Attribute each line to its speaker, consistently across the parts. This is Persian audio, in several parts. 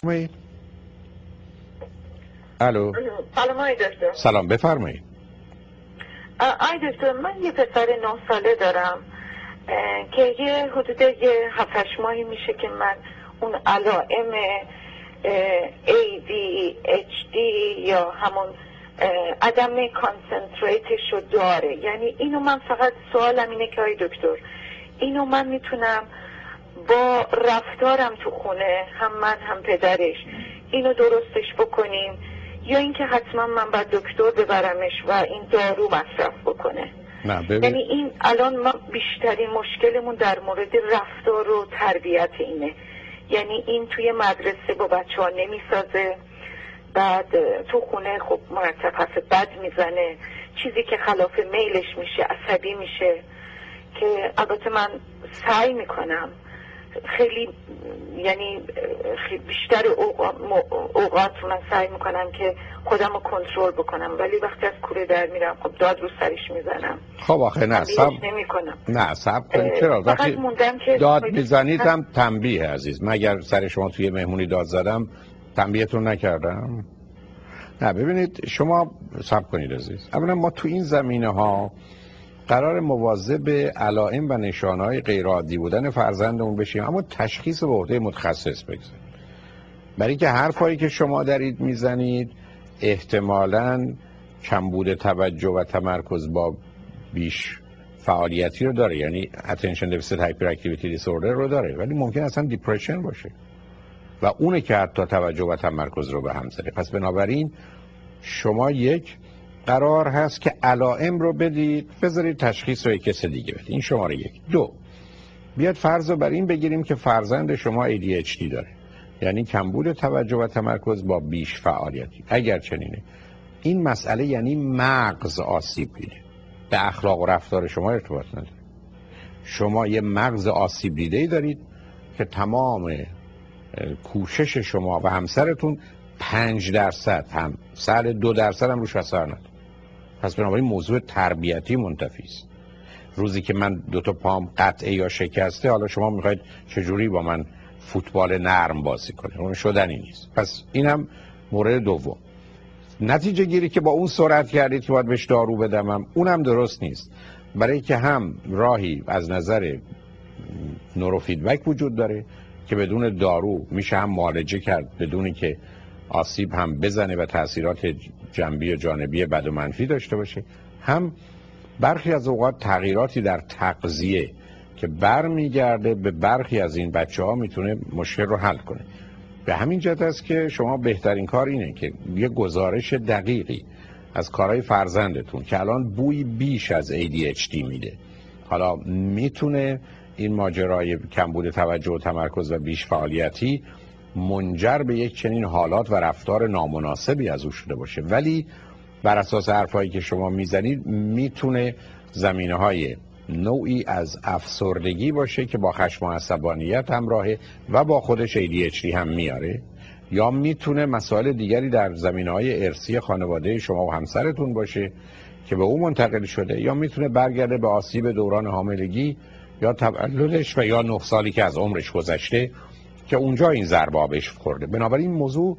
Speaker 1: بفرمایید. الو.
Speaker 2: سلام آقای دکتر.
Speaker 1: سلام، بفرمایید.
Speaker 2: آقای دکتر، من یه پسر 9 ساله دارم که یه حدود 7-8 ماهی میشه که من اون علائم ADHD یا همون عدم کانسنتریتش رو داره. یعنی اینو من فقط سوالم اینه که آقای دکتر، اینو من میتونم با رفتارم تو خونه، هم من هم پدرش، اینو درستش بکنیم یا اینکه حتما من باید دکتر ببرمش و این دارو مصرف بکنه؟ یعنی این الان ما بیشترین مشکلمون در مورد رفتار و تربیت اینه. یعنی این توی مدرسه با بچه ها نمیسازه، بعد تو خونه خب مرتب حرف بد میزنه، چیزی که خلاف میلش میشه عصبی میشه. که البته من سعی میکنم خیلی، یعنی بیشتر اوقات من سعی میکنم که خودم رو کنترل بکنم، ولی وقتی از کوره در میرم خب داد رو سرش میزنم.
Speaker 1: خب آخه نه صبر کنید. چرا وقتی داد میزنید هم تنبیه عزیز؟ مگر سر شما توی مهمونی داد زدم تنبیهتون نکردم؟ نه ببینید، شما صبر کنید عزیز. اولا ما تو این زمینه ها قرار مواظب علائم و نشانه‌های غیر عادی بودن فرزندمون بشیم، اما تشخیص به عهده متخصص بگذاریم. برای که حرفایی که شما دارید میزنید احتمالاً کمبود توجه و تمرکز با بیش فعالیتی رو داره، یعنی attention deficit hyperactivity disorder رو داره، ولی ممکن اصلا دیپرشن باشه و اونه که حتی توجه و تمرکز رو به هم زده. پس بنابراین شما یک قرار هست که علائم رو بدید، بذارید تشخیص رو یک کس دیگه بدید. این شماره یک. دو، بیاد فرض رو بر این بگیریم که فرزند شما ADHD داره، یعنی کمبود توجه و تمرکز با بیش فعالیتی. اگر چنینه، این مسئله یعنی مغز آسیب دیده، به اخلاق و رفتار شما ارتباط نداره. شما یه مغز آسیب دیده‌ای دارید که تمام کوشش شما و همسرتون 5% هم سر 2% هم روش اثر نداره. پس بنابراین موضوع تربیتی منتفی است. روزی که من 2 تا پام قطعه یا شکسته، حالا شما میخواید چجوری با من فوتبال نرم بازی کنید؟ اون شدنی نیست. پس اینم مورد دوم. نتیجه گیری که با اون سرعت کردید که باید بهش دارو بدمم، اونم درست نیست، برای که هم راهی از نظر نورو فیدبک وجود داره که بدون دارو میشه هم معالجه کرد بدونی که آسیب هم بزنه و تأثیرات جنبی و جانبی بد و منفی داشته باشه، هم برخی از اوقات تغییراتی در تغذیه که برمیگرده به برخی از این بچه‌ها میتونه مشکل رو حل کنه. به همین جهت است که شما بهترین کار اینه که یه گزارش دقیقی از کارهای فرزندتون که الان بوی بیش از ADHD میده، حالا میتونه این ماجرای کمبود توجه و تمرکز و بیش فعالیتی منجر به یک چنین حالات و رفتار نامناسبی از او شده باشه، ولی بر اساس حرفایی که شما میزنید میتونه زمینه‌های نوعی از افسردگی باشه که با خشم و عصبانیت همراهه و با خودش ADHD هم میاره، یا میتونه مسائل دیگری در زمینه‌های ارثی خانواده شما و همسرتون باشه که به او منتقل شده، یا میتونه برگرده به آسیب دوران حاملگی یا تولدش و یا 9 سالی که از عمرش گذشته که اونجا این ضربه بهش خورده. بنابراین موضوع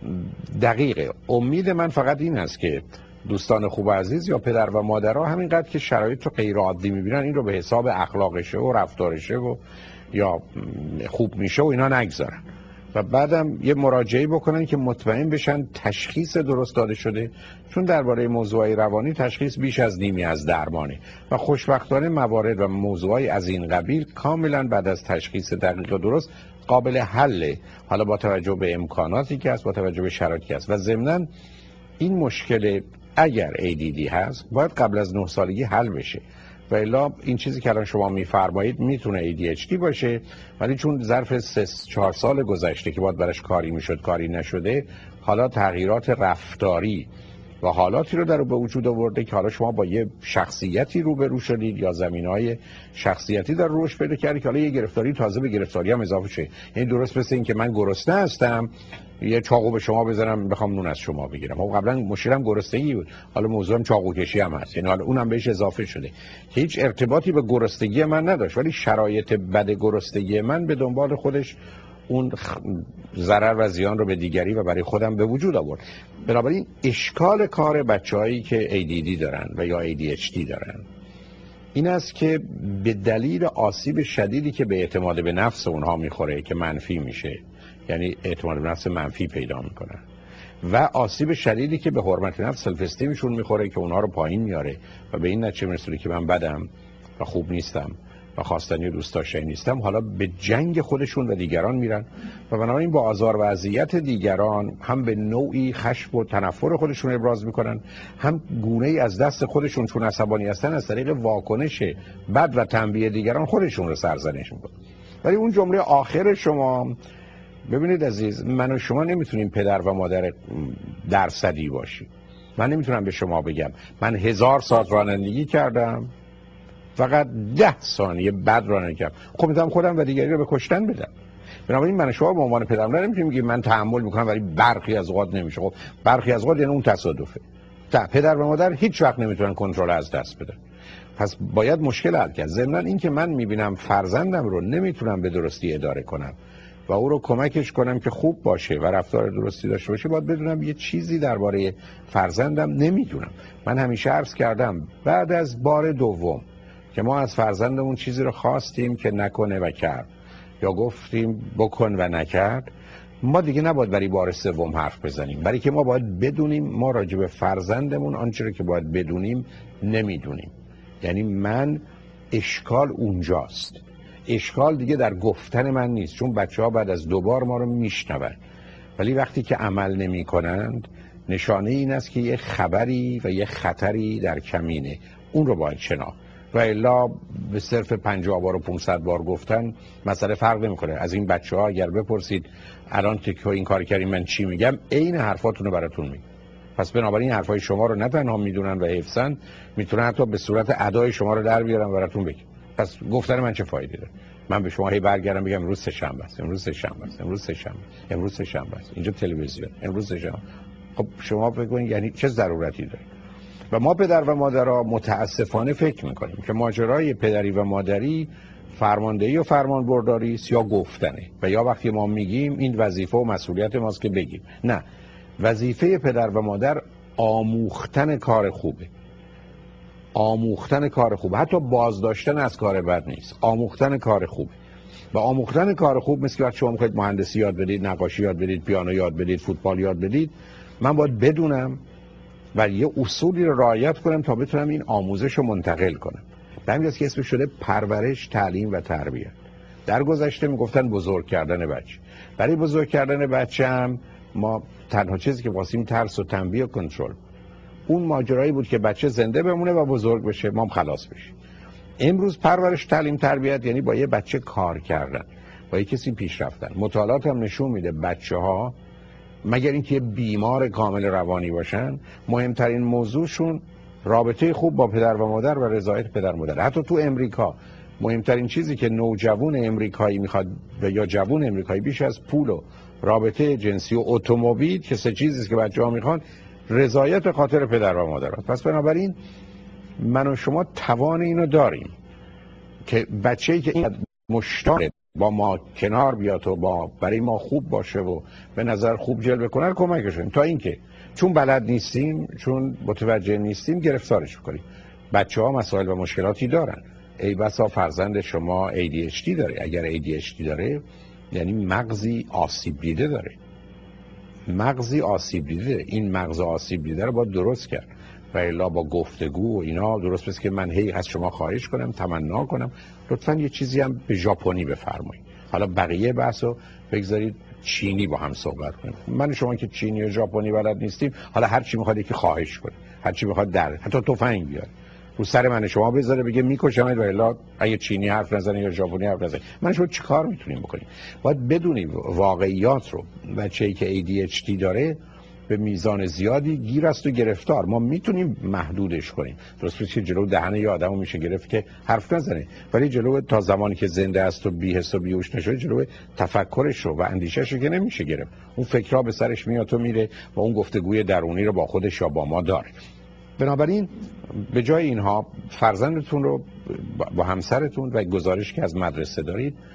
Speaker 1: دقیقه. امید من فقط این است که دوستان خوب عزیز یا پدر و مادرها همینقدر که شرایط رو غیر عادی میبینن این رو به حساب اخلاقشه و رفتارشه و یا خوب میشه و اینا نگذارن و بعدم یه مراجعه بکنن که مطمئن بشن تشخیص درست داده شده، چون درباره موضوعی روانی تشخیص بیش از نیمی از درمانه و خوشبختانه موارد و موضوعی از این قبیل کاملا بعد از تشخیص دقیق و درست قابل حله، حالا با توجه به امکاناتی که هست، با توجه به شرایطی که هست. و ضمناً این مشکل اگر ADD هست باید قبل از 9 سالگی حل بشه، و الا این چیزی که الان شما میفرمایید میتونه ADHD باشه، ولی چون ظرف 3-4 سال گذشته که باید براش کاری میشد کاری نشده، حالا تغییرات رفتاری و حالاتی رو در به وجود آورده که حالا شما با یه شخصیتی روبرو شدید یا زمینه‌های شخصیتی در رشد پیدا کردید که حالا یه گرفتاری تازه به گرفتاری هم اضافه شه. یعنی درست مثل این که من گرسنه هستم یه چاقو به شما بزنم بخوام نون از شما بگیرم، خب قبلا مشکلم گرسنگی بود، حالا موضوعم چاقو کشی هم هست، یعنی حالا اونم بهش اضافه شده که هیچ ارتباطی به گرسنگی من نداشت، ولی شرایط بد گرسنگی من به دنبال خودش اون ضرر و زیان رو به دیگری و برای خودم به وجود آورد. بنابراین اشکال کار بچه‌هایی که ADD دارن و یا ADHD دارن این است که به دلیل آسیب شدیدی که به اعتماد به نفس اونها میخوره که منفی میشه، یعنی اعتماد به نفس منفی پیدا میکنن، و آسیب شدیدی که به حرمت نفس سلف استیمشون میخوره که اونها رو پایین میاره و به این نتیجه میرسه که من بدم و خوب نیستم و خواستنی و دوست داشتنی نیستم، حالا به جنگ خودشون و دیگران میرن و بنابراین با آزار و اذیت دیگران هم به نوعی خشم و تنفر خودشون ابراز میکنن، هم گونه‌ای از دست خودشون چون عصبانی هستن از طریق واکنش بد و تنبیه دیگران خودشون رو سرزنش میکنن. ولی اون جمله آخر شما، ببینید عزیز، من و شما نمیتونیم پدر و مادر درصدی باشیم. من نمیتونم به شما بگم من 1000 ساعت رانندگی کردم فقط 10 ثانیه بد رانندگی کردم، خب میتونم خودم و دیگری رو به کشتن بدم. بنابراین من و شما به عنوان پدر مادر نمیتونیم بگیم من تحمل میکنم ولی برخی از اوقات نمیشه. خب برخی از اوقات یعنی اون تصادفه. پدر و مادر هیچ وقت نمیتونن کنترل از دست بدن، پس باید مشکل حل کرد. ضمن این که من میبینم فرزندم رو نمیتونم به درستی اداره کنم و او رو کمکش کنم که خوب باشه و رفتار درستی داشته باشه، باید بدونم یه چیزی درباره فرزندم نمیدونم. من همیشه عرض کردم بعد از بار دوم که ما از فرزندمون چیزی رو خواستیم که نکنه و کرد، یا گفتیم بکن و نکرد، ما دیگه نباید برای بار سوم حرف بزنیم، برای که ما باید بدونیم ما راجع به فرزندمون آنچه رو که باید بدونیم نمیدونیم. یعنی من اشکال اونجاست، اشکال دیگه در گفتن من نیست، چون بچه‌ها بعد از 2 بار ما رو میشنون، ولی وقتی که عمل نمی کنند نشانه این است که یه خبری و یه خطری در کمینه، اون رو باید شناخت. و الا به صرف 50 بار و 500 بار گفتن مسئله فرق نمیکنه. از این بچه‌ها اگر بپرسید الان که این کار کردیم من چی میگم، عین حرفاتون رو براتون میگم. پس بنابراین حرفای شما رو نه تنها میدونن و حفظن، میتونن حتی به صورت ادای شما رو در بیارن براتون بگم. پس گفتن من چه فایده داره؟ من به شما هی برگردم بگم امروز سه‌شنبه است، امروز سه‌شنبه است، امروز سه‌شنبه، امروز سه‌شنبه است، اینجا تلویزیون امروز سه‌شنبه. خب شما بگوین یعنی چه ضرورتی داره؟ و ما پدر و مادرها متاسفانه فکر میکنیم که ماجرای پدری و مادری فرماندهی و فرمانبرداری است یا گفتنه، و یا وقتی ما میگیم این وظیفه و مسئولیت ماست که بگیم. نه، وظیفه پدر و مادر آموختن کار خوبه، آموختن کار خوب، حتی بازداشتن از کار بد نیست، آموختن کار خوب. و آموختن کار خوب مثل که وقتی شما میخواید مهندسی یاد بدید، نقاشی یاد بدید، پیانو یاد بدید، فوتبال یاد بدید، من باید بدونم و یه اصولی رو رعایت کنم تا بتونم این آموزش رو منتقل کنم. به همین جاست که اسمش شده پرورش، تعلیم و تربیت. در گذشته میگفتن بزرگ کردن بچه. برای بزرگ کردن بچه هم ما تنها چیزی که واسیم ترس و تنبیه و کنترل. اون ماجرایی بود که بچه زنده بمونه و بزرگ بشه، ما هم خلاص بشیم. امروز پرورش، تعلیم، تربیت یعنی با یه بچه کار کردن، با یه کسی پیش رفتن. مطالعات هم نشون میده بچه‌ها مگر اینکه بیمار کامل روانی باشن، مهمترین موضوعشون رابطه خوب با پدر و مادر و رضایت پدر و مادر. حتی تو امریکا مهمترین چیزی که نوجوان امریکایی میخواد یا جوان امریکایی بیش از پول و رابطه جنسی و اتومبیل که 3 چیزی که بچه‌ها میخوان، رضایت خاطر پدر و مادر است. پس بنابراین من و شما توان اینو داریم که بچه‌ای که این مشتاق با ما کنار بیاد و با برای ما خوب باشه و به نظر خوب جلوه کنه کمکش کنیم، تا اینکه چون بلد نیستیم، چون متوجه نیستیم گرفتارش کنیم. بچه‌ها مسائل و مشکلاتی دارن. ای بسا فرزند شما ADHD داره. اگر ADHD داره یعنی مغزی آسیب دیده داره، مغزی آسیب دیده. این مغز آسیب دیده رو باید درست کرد و الا با گفتگو و اینا درست بس که من هی از شما خواهش کنم، تمنا کنم لطفاً یه چیزی هم به ژاپنی بفرمایید. حالا بقیه بحثو بگذارید چینی با هم صحبت کنیم. من شما که چینی و ژاپنی بلد نیستیم، حالا هر چی میخواد یکی خواهش کنه، هر چی میخواد در حتی تفنگ بیاره رو سر من شما بذاره بگه میکشمت و الا اگه چینی حرف نزنه یا ژاپنی حرف نزنه، من شما چیکار میتونیم بکنیم؟ باید بدونیم واقعیات رو. بچه‌ای که ADHD داره به میزان زیادی گیر است و گرفتار. ما میتونیم محدودش کنیم. درست که جلو دهن یه آدمو میشه گرفت که حرف نزنه، ولی جلو تا زمانی که زنده است و بی حس و بیهوش نشده، جلو تفکرش رو و اندیشش رو که نمیشه گرفت. اون فکرها به سرش میاد و میره و اون گفتگوی درونی رو با خودش یا با ما داره. بنابراین به جای اینها فرزندتون رو با همسرتون و گزارش که از مدرسه دارید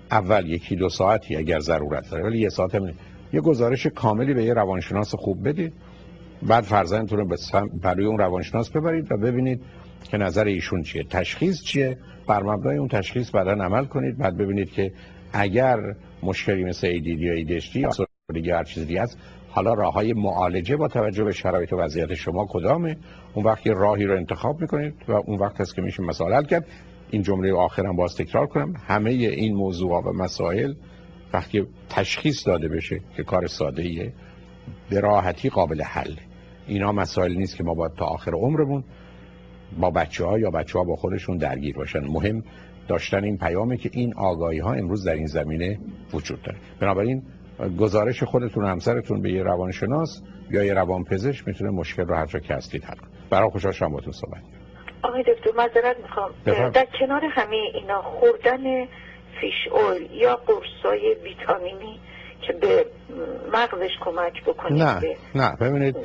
Speaker 1: اول 1-2 ساعتی اگر ضرورت داره، ولی 1 ساعت هم یه گزارش کاملی به یه روانشناس خوب بدید، بعد فرزندتون رو برای اون روانشناس ببرید و ببینید که نظر ایشون چیه، تشخیص چیه، بر مبنای اون تشخیص بعداً عمل کنید. بعد ببینید که اگر مشکلی مثل ADD یا ADHD یا افسردگی هر چیزی دیگه است، حالا راههای معالجه با توجه به شرایط و وضعیت شما کدامه. اون وقت یه راهی رو انتخاب میکنید و اون وقت هست که میشه مسائل حل کرد. این جمله آخرم باز تکرار کنم، همه این موضوعات و مسائل وقتی تشخیص داده بشه که کار ساده ایه، به راحتی قابل حل. اینا مسائل نیست که ما باید تا آخر عمرمون با بچه‌ها یا بچه‌ها با خودشون درگیر باشن. مهم داشتن این پیامه که این آگاهی‌ها امروز در این زمینه وجود داره. بنابراین گزارش خودتون و همسرتون به یه روانشناس یا یه روانپزشک میتونه مشکل رو هر جا که هستید حل کنه. برای خوشحال شدم باهاتون صحبت.
Speaker 2: آقای دکتر معذرت میخوام، در کنار همه اینا خوردن فیش اویل یا قرصای ویتامینی که به مغزش کمک بکنه؟
Speaker 1: نه ببینید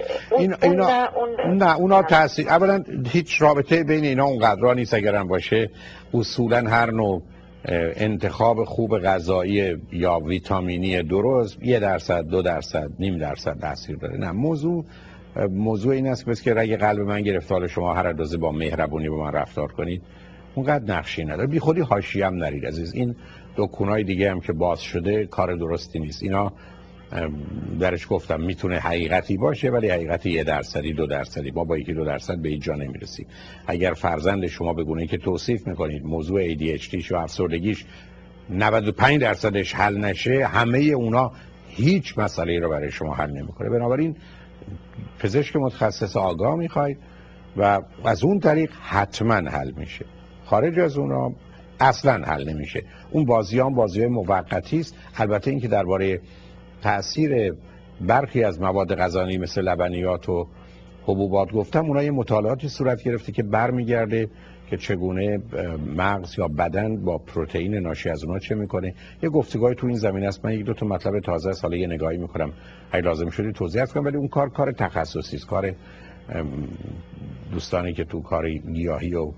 Speaker 1: اونا تاثیر، اولا هیچ رابطه بین اینا اونقدر نیست. اگرم باشه اصولا هر نوع انتخاب خوب غذایی یا ویتامینی درست 1%، 2%، 0.5% تاثیر داره. نه، موضوع این است که رگ قلب من گرفته، حالا شما هر اندازه با مهربونی با من رفتار کنید اونقدر نقشی نداره. بی خودی حاشیه هم نرید عزیز. این دکونای دیگه هم که باز شده کار درستی نیست. اینا درش گفتم میتونه حقیقتی باشه ولی حقیقتی 1%، 2%. ما با 1-2% به اینجا نمیرسیم. اگر فرزند شما به گونه‌ای که توصیف میکنید موضوع ADHD و افسردگیش 95%ش حل نشه، همه اونا هیچ مسئله رو برای شما حل نمیکنه. بنابراین پزشک متخصص آگاه میخواید و از اون طریق حتما حل میشه. خارج از اونا اصلا حل نمیشه. اون بازی‌های موقتی است. البته اینکه درباره تأثیر برخی از مواد غذایی مثل لبنیات و حبوبات گفتم، اونها یه مطالعاتی صورت گرفته که برمیگرده که چگونه مغز یا بدن با پروتئین ناشی از اونها چه میکنه. یه گفتگوی تو این زمینه است. من 1-2 تا مطلب تازه ساله یه نگاهی میکنم، اگه لازم شده توضیح کنم، ولی اون کار تخصصی است. کار دوستانی که تو کار گیاهی و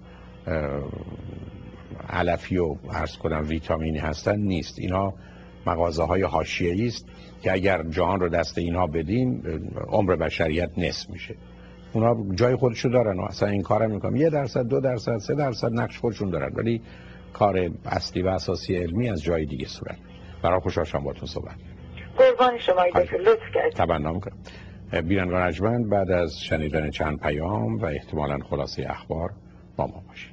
Speaker 1: علفی و عرض کنم ویتامینی هستن نیست. اینا مغازه‌های حاشیه‌ای است که اگر جهان رو دست اینها بدیم عمر بشریت نصف میشه. اونا جای خودشو دارن و اصلا این کارم میکنم 1%، 2%، 3% نقش خودشون دارن، ولی کار اصلی و اساسی علمی از جای دیگه صورت میگیره. برای خوشحال شدم باهاتون صحبت.
Speaker 2: قربان شما دکتر، لطف کردید.
Speaker 1: تمنا میکنم. بینندگان ارجمند، بعد از شنیدن چند پیام و احتمالاً خلاصه اخبار با ما باشید.